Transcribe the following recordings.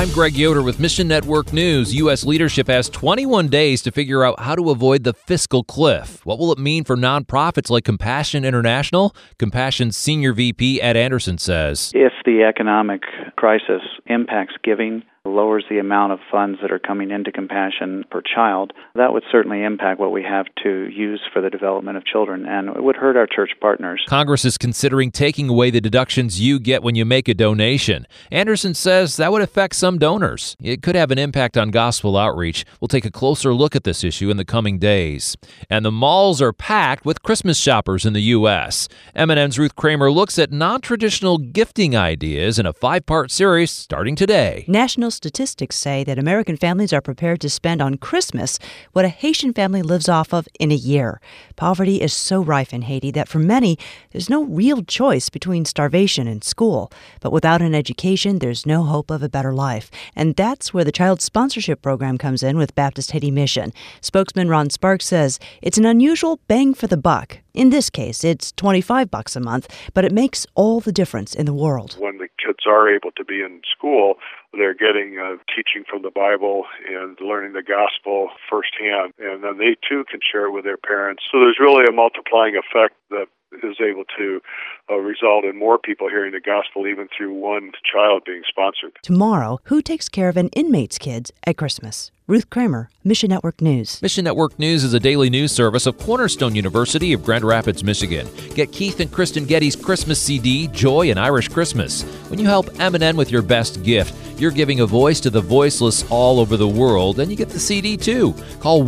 I'm Greg Yoder with Mission Network News. U.S. leadership has 21 days to figure out how to avoid the fiscal cliff. What will it mean for nonprofits like Compassion International? Compassion's Senior VP Ed Anderson says, if the economic crisis impacts giving, lowers the amount of funds that are coming into Compassion per child, that would certainly impact what we have to use for the development of children, and it would hurt our church partners. Congress is considering taking away the deductions you get when you make a donation. Anderson says that would affect some donors. It could have an impact on gospel outreach. We'll take a closer look at this issue in the coming days. And the malls are packed with Christmas shoppers in the U.S. MNN's Ruth Kramer looks at non-traditional gifting ideas in a 5-part series starting today. National statistics say that American families are prepared to spend on Christmas what a Haitian family lives off of in a year. Poverty is so rife in Haiti that for many, there's no real choice between starvation and school. But without an education, there's no hope of a better life. And that's where the Child Sponsorship Program comes in with Baptist Haiti Mission. Spokesman Ron Sparks says it's an unusual bang for the buck. In this case, it's $25 a month, but it makes all the difference in the world. When the kids are able to be in school, they're getting teaching from the Bible and learning the gospel firsthand, and then they too can share it with their parents. So there's really a multiplying effect that is able to result in more people hearing the gospel, even through one child being sponsored. Tomorrow, who takes care of an inmate's kids at Christmas? Ruth Kramer, Mission Network News. Mission Network News is a daily news service of Cornerstone University of Grand Rapids, Michigan. Get Keith and Kristen Getty's Christmas CD, Joy and Irish Christmas. When you help M&N with your best gift, you're giving a voice to the voiceless all over the world, and you get the CD too. Call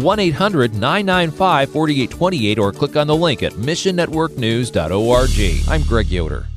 1-800-995-4828 or click on the link at missionnetworknews.org. I'm Greg Yoder.